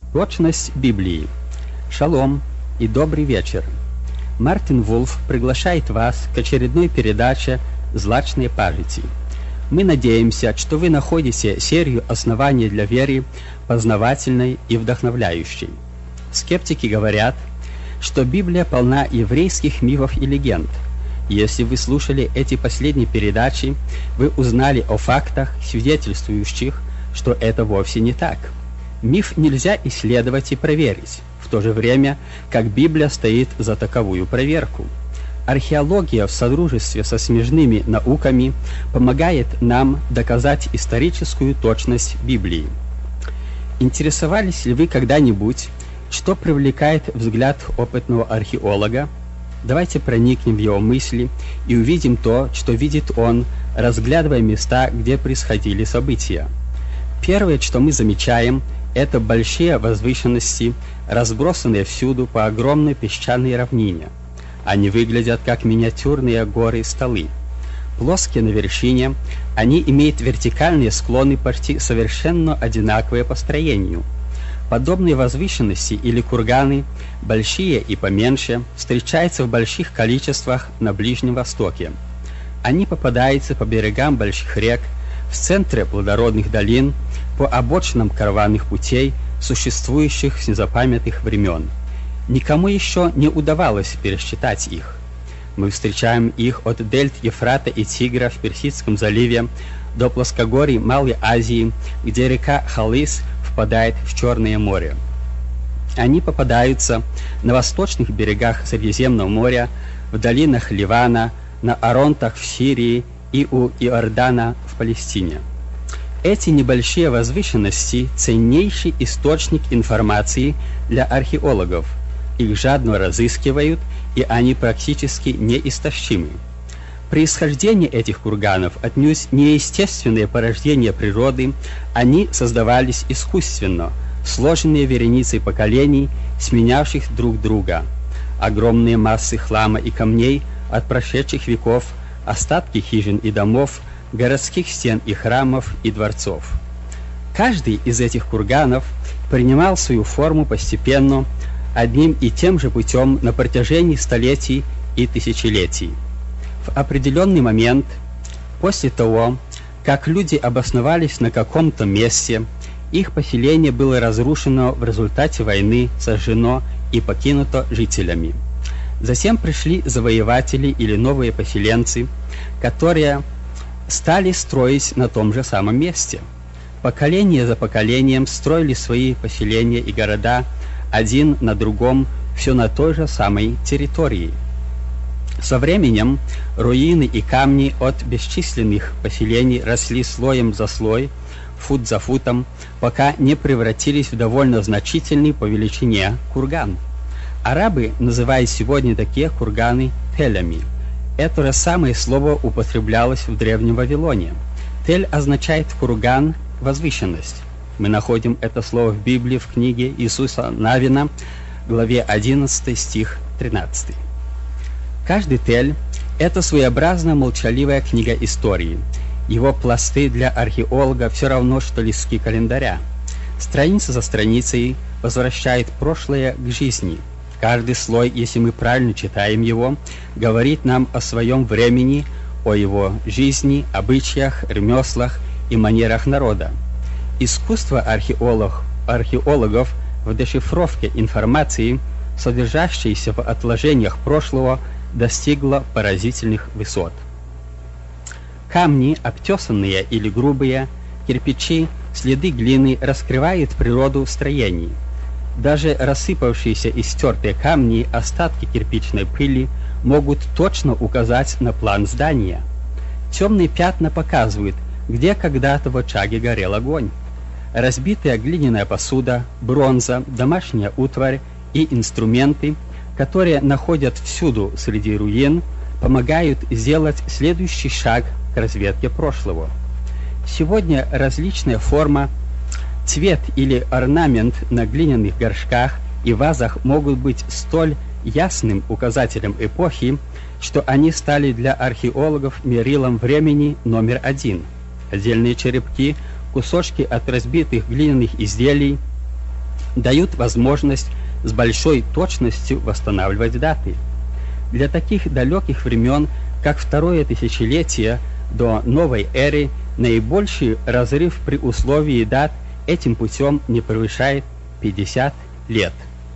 Точность Библии. Шалом и добрый вечер. Мартин Вулф приглашает вас к очередной передаче «Злачные пажити». Мы надеемся, что вы находите серию оснований для веры познавательной и вдохновляющей. Скептики говорят, что Библия полна еврейских мифов и легенд. Если вы слушали эти последние передачи, вы узнали о фактах, свидетельствующих, что это вовсе не так. Миф нельзя исследовать и проверить, в то же время, как Библия стоит за таковую проверку. Археология в содружестве со смежными науками помогает нам доказать историческую точность Библии. Интересовались ли вы когда-нибудь, что привлекает взгляд опытного археолога? Давайте проникнем в его мысли и увидим то, что видит он, разглядывая места, где происходили события. Первое, что мы замечаем, это большие возвышенности, разбросанные всюду по огромной песчаной равнине. Они выглядят как миниатюрные горы-столы. Плоские на вершине, они имеют вертикальные склоны почти совершенно одинаковые по строению. Подобные возвышенности или курганы, большие и поменьше, встречаются в больших количествах на Ближнем Востоке. Они попадаются по берегам больших рек, в центре плодородных долин, по обочинам караванных путей, существующих с незапамятных времен. Никому еще не удавалось пересчитать их. Мы встречаем их от дельт Ефрата и Тигра в Персидском заливе до плоскогорий Малой Азии, где река Халис впадает в Черное море. Они попадаются на восточных берегах Средиземного моря, в долинах Ливана, на Аронтах в Сирии и у Иордана в Палестине. Эти небольшие возвышенности – ценнейший источник информации для археологов. Их жадно разыскивают, и они практически неистощимы. Происхождение этих курганов отнюдь не естественное порождение природы, они создавались искусственно, сложенные вереницей поколений, сменявших друг друга. Огромные массы хлама и камней от прошедших веков, остатки хижин и домов, городских стен и храмов и дворцов. Каждый из этих курганов принимал свою форму постепенно, одним и тем же путем на протяжении столетий и тысячелетий. В определенный момент, после того, как люди обосновались на каком-то месте, их поселение было разрушено в результате войны, сожжено и покинуто жителями. Затем пришли завоеватели или новые поселенцы, которые стали строить на том же самом месте. Поколение за поколением строили свои поселения и города один на другом, все на той же самой территории. Со временем руины и камни от бесчисленных поселений росли слоем за слой, фут за футом, пока не превратились в довольно значительный по величине курган. Арабы называют сегодня такие курганы телями. Это же самое слово употреблялось в Древнем Вавилоне. Тель означает курган, возвышенность. Мы находим это слово в Библии в книге Иисуса Навина, главе 11, стих 13. Каждый тель – это своеобразная молчаливая книга истории. Его пласты для археолога все равно, что листки календаря. Страница за страницей возвращает прошлое к жизни. Каждый слой, если мы правильно читаем его, говорит нам о своем времени, о его жизни, обычаях, ремеслах и манерах народа. Искусство археологов в дешифровке информации, содержащейся в отложениях прошлого, достигло поразительных высот. Камни, обтесанные или грубые, кирпичи, следы глины раскрывают природу строений. Даже рассыпавшиеся и стертые камни, остатки кирпичной пыли могут точно указать на план здания. Темные пятна показывают, где когда-то в очаге горел огонь. Разбитая глиняная посуда, бронза, домашняя утварь и инструменты, которые находят всюду среди руин, помогают сделать следующий шаг к разведке прошлого. Сегодня различная форма, цвет или орнамент на глиняных горшках и вазах могут быть столь ясным указателем эпохи, что они стали для археологов мерилом времени номер один. Отдельные черепки, кусочки от разбитых глиняных изделий дают возможность с большой точностью восстанавливать даты. Для таких далеких времен, как второе тысячелетие до новой эры, наибольший разрыв при условии дат этим путем не превышает 50 лет.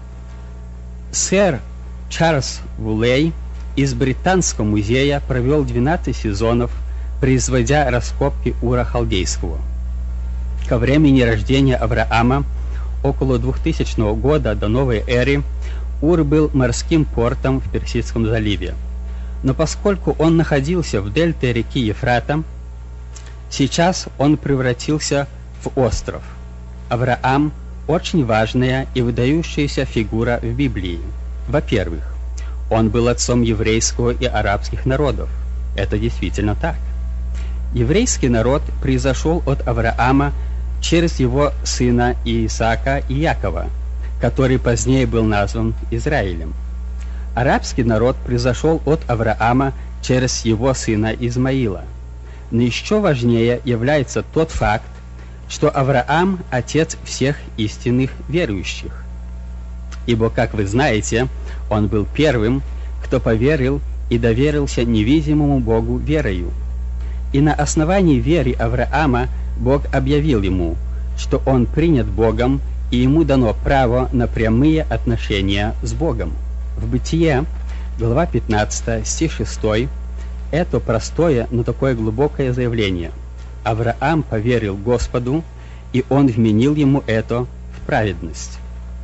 Сэр Чарльз Вулей из Британского музея провел 12 сезонов, производя раскопки Ура Халдейского. Ко времени рождения Авраама, около 2000 года до новой эры, Ур был морским портом в Персидском заливе. Но поскольку он находился в дельте реки Ефрата, сейчас он превратился в остров. Авраам – очень важная и выдающаяся фигура в Библии. Во-первых, он был отцом еврейского и арабских народов. Это действительно так. Еврейский народ произошел от Авраама через его сына Исаака и Якова, который позднее был назван Израилем. Арабский народ произошел от Авраама через его сына Измаила. Но еще важнее является тот факт, что Авраам – отец всех истинных верующих. Ибо, как вы знаете, он был первым, кто поверил и доверился невидимому Богу верою. И на основании веры Авраама Бог объявил ему, что он принят Богом, и ему дано право на прямые отношения с Богом. В Бытие, глава 15, стих 6, это простое, но такое глубокое заявление. Авраам поверил Господу, и он вменил ему это в праведность.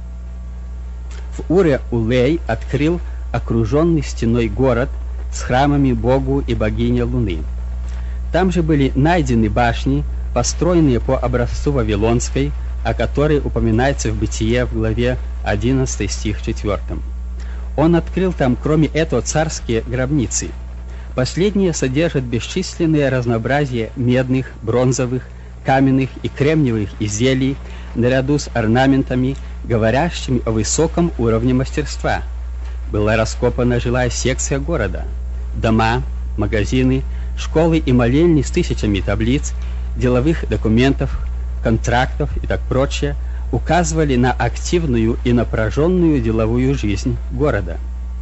В Уре Улей открыл окруженный стеной город с храмами Богу и богине Луны. Там же были найдены башни, построенные по образцу Вавилонской, о которой упоминается в Бытие в главе 11 стих 4. Он открыл там, кроме этого, царские гробницы. Последние содержат бесчисленное разнообразие медных, бронзовых, каменных и кремниевых изделий наряду с орнаментами, говорящими о высоком уровне мастерства. Была раскопана жилая секция города. Дома, магазины, школы и молельни с тысячами таблиц, деловых документов, контрактов и так прочее указывали на активную и напряженную деловую жизнь города.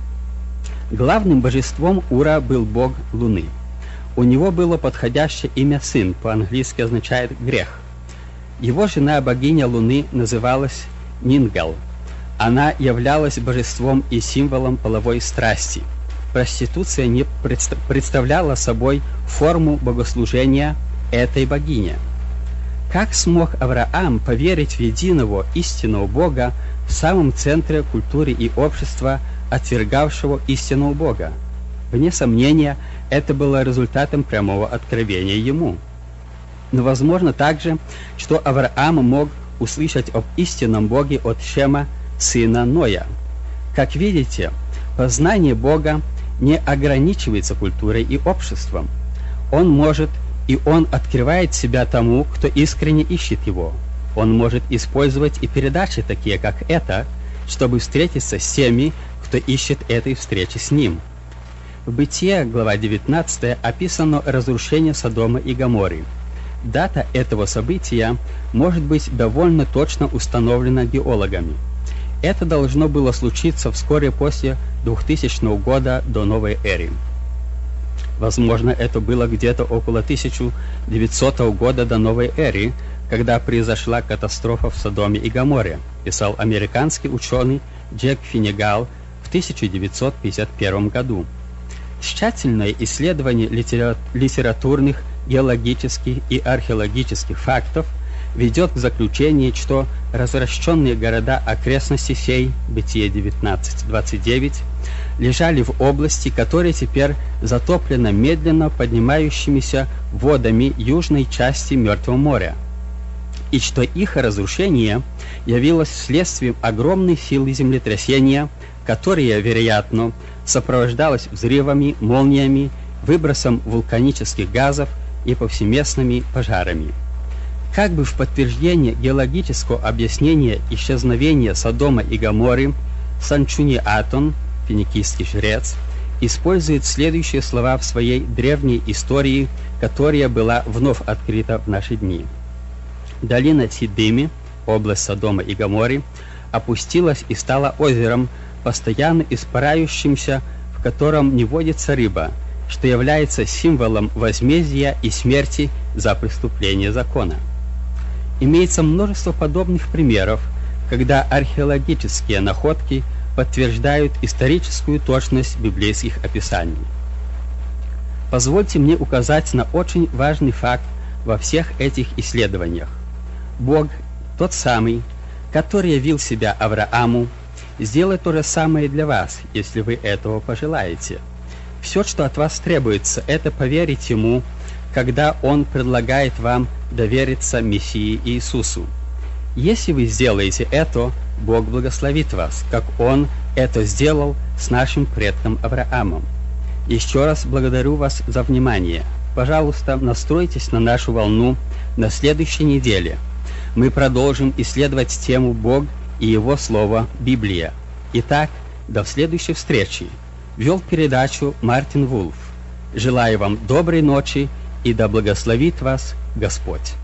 Главным божеством Ура был бог Луны. У него было подходящее имя Сын, по-английски означает «грех». Его жена, богиня Луны, называлась Нингал. Она являлась божеством и символом половой страсти. Проституция не представляла собой форму богослужения этой богине. Как смог Авраам поверить в единого истинного Бога в самом центре культуры и общества, отвергавшего истинного Бога? Вне сомнения, это было результатом прямого откровения ему. Но возможно также, что Авраам мог услышать об истинном Боге от Шема, сына Ноя. Как видите, познание Бога не ограничивается культурой и обществом. Он может и он открывает себя тому, кто искренне ищет его. Он может использовать и передачи такие, как эта, чтобы встретиться с теми, кто ищет этой встречи с ним. В Бытие, глава 19, описано разрушение Содома и Гоморры. Дата этого события может быть довольно точно установлена геологами. Это должно было случиться вскоре после 2000 года до новой эры. Возможно, это было где-то около 1900 года до новой эры, когда произошла катастрофа в Содоме и Гоморре, писал американский ученый Джек Финнегал в 1951 году. Тщательное исследование литературных, геологических и археологических фактов ведет к заключению, что развращенные города окрестностей сей, Бытие 19:29, лежали в области, которая теперь затоплена медленно поднимающимися водами южной части Мертвого моря, и что их разрушение явилось следствием огромной силы землетрясения, которое, вероятно, сопровождалось взрывами, молниями, выбросом вулканических газов и повсеместными пожарами. Как бы в подтверждение геологического объяснения исчезновения Содома и Гоморры, Санчуни Атон, финикийский жрец, использует следующие слова в своей древней истории, которая была вновь открыта в наши дни. Долина Сиддими, область Содома и Гоморры, опустилась и стала озером, постоянно испарающимся, в котором не водится рыба, что является символом возмездия и смерти за преступление закона. Имеется множество подобных примеров, когда археологические находки подтверждают историческую точность библейских описаний. Позвольте мне указать на очень важный факт во всех этих исследованиях. Бог, тот самый, который явил себя Аврааму, сделает то же самое для вас, если вы этого пожелаете. Все, что от вас требуется, это поверить Ему, когда Он предлагает вам довериться Мессии Иисусу. Если вы сделаете это, Бог благословит вас, как Он это сделал с нашим предком Авраамом. Еще раз благодарю вас за внимание. Пожалуйста, настройтесь на нашу волну на следующей неделе. Мы продолжим исследовать тему Бог и Его Слово Библия. Итак, до следующей встречи. Вел передачу Мартин Вулф. Желаю вам доброй ночи и да благословит вас Господь.